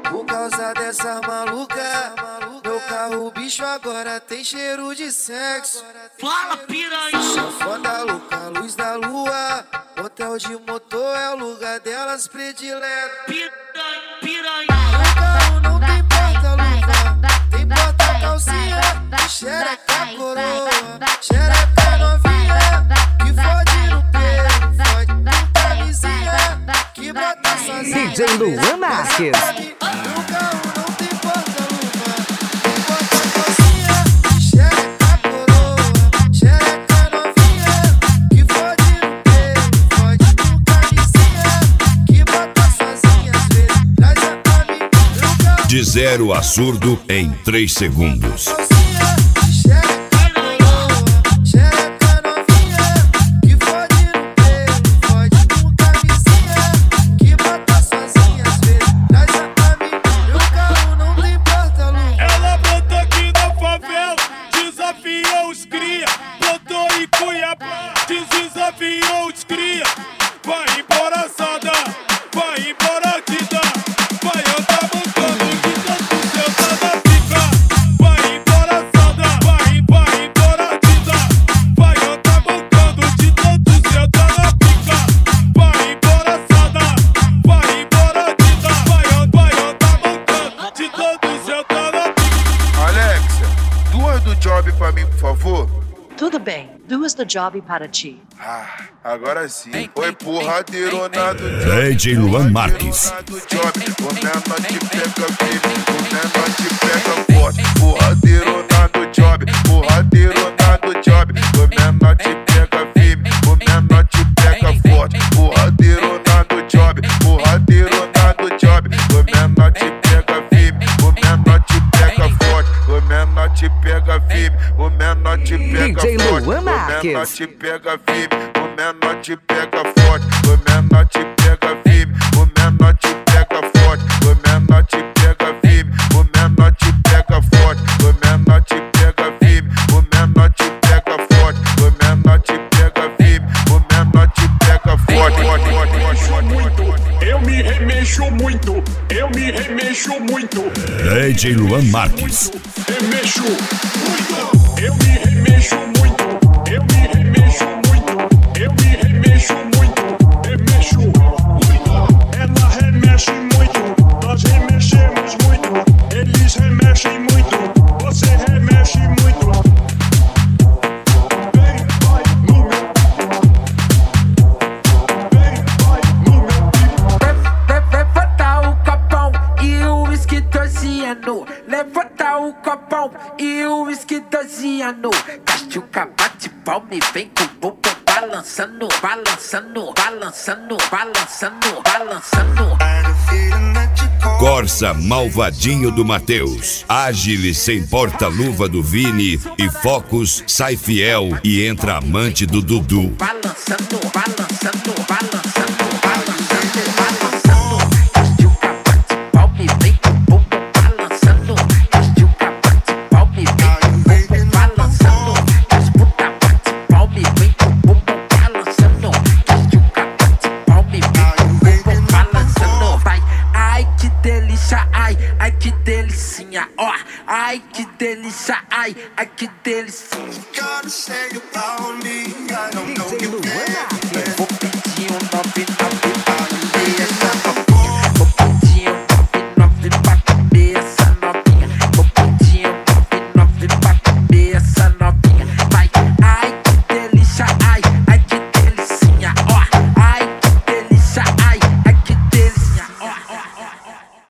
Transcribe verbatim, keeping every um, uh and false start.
Por causa dessa maluca, meu carro bicho agora tem cheiro de sexo. Fala, piranha! Sanfona louca, luz da lua, hotel de motor é o lugar delas predileto. Piranha, piranha! O carro não tem porta-luva, tem porta-calcinha, xereca coroa, xereca novinha, que fode no peito, fode com camisinha, que brota sozinha. D J Luan Marques. O carro não tem porta-luva, tem porta-calcinha, xereca coroa, xereca novinha, que fode no peito, fode com camisinha, que brota sozinha, às vezes traz a família. De zero a surdo em três segundos. Ela botou aqui na favela, desafiou os cria. Botou em Cuiabá, desafiou os cria. Vai embora, sada, vai embora, Dida. Vai andar bancando que tanto seu tá na pica. Vai embora, sada, vai, vai embora, Dida. Vai andar bancando de tanto seu tá na pica. Vai embora, sada, vai embora, Dida. Vai, vai andar bancando de tanto seu tá na pica. Alexia, duas do job pra mim, por favor. Tudo bem, duas do job para ti. Ah, agora sim. Foi porradeirona do job. D J Luan Marques. O menor te pega firme, o menor te pega forte. Porradeirona do job, porradeirona do job. O menor te pega firme, o menor te pega forte. Porradeirona do job, porradeirona do job. O menor te pega firme, o menor te pega forte. O menor te pega firme, o menor te pega D J forte. Luan O menor Marques. te pega firme, o menor te pega forte. O menor te pega firme, o menor te pega forte. O menor te pega firme, o menor te pega forte. O menor te pega firme, o menor te pega forte. O menor te pega firme, o menor te pega forte. Eu me remexo muito, eu me remexo muito, D J Luan Marques. remexo muito, eu me remexo muito, eu me remexo muito, eu me remexo muito, remexo muito. Ela remexe muito, nós remexemos muito, eles remexem muito, você remexe muito. Vem, vai no meu, vem, vai no meu pico. Levanta o copão e o uísque torciano. Levanta o copão e o uísque torciano. Cachuca bate palma e vem com o bumbum balançando, balançando, balançando, balançando, balançando. Corsa Malvadinho do Mateus. Ágil sem porta-luva do Vini. E Focus sai fiel e entra amante do Dudu. Balançando, balançando, balançando, balançando, balançando. Cachuca bate palma e vem com o bumbum balançando. Cachuca bate palma e vem com o bumbum balançando. Cachuca bate palma e vem com o bumbum balançando. Cachuca bate palma e vem com o bumbum balançando. Vai, ai que delícia, ai, ai que delicinha, ó. Ai que delícia, ai, ai que delicinha. D J Luan Marques. Vou pedir um nove nove.